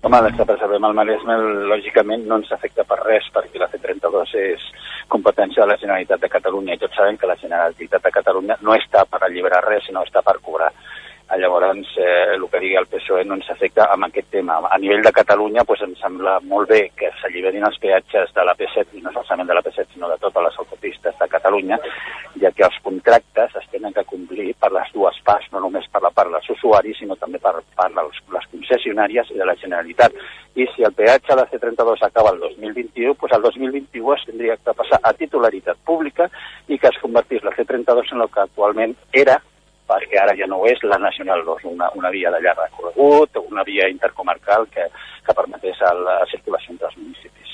Home, les que preservem al Maresme, lògicament, no ens afecta per res, perquè la C32 és competència de la Generalitat de Catalunya, i tots sabem que la Generalitat de Catalunya no està per alliberar res, sinó està per cobrar. Llavors, el que digui el PSOE no ens afecta amb aquest tema. A nivell de Catalunya, ens sembla molt bé que s'alliberin els peatges de la P7, i no solament de la P7, sinó de totes les autopistes de Catalunya, ja que els contractes es tenen que complir per les dues parts, no només per la part dels usuaris, sinó també per part de les concessionàries i de la Generalitat. I si el peatge de la C32 acaba el 2021, el 2021 es tindria que passar a titularitat pública i que es convertís la C32 en el que actualment era, perquè ara ja no és la Nacional 2, una via de llarg recorregut, una via intercomarcal que permetés la circulació entre els municipis.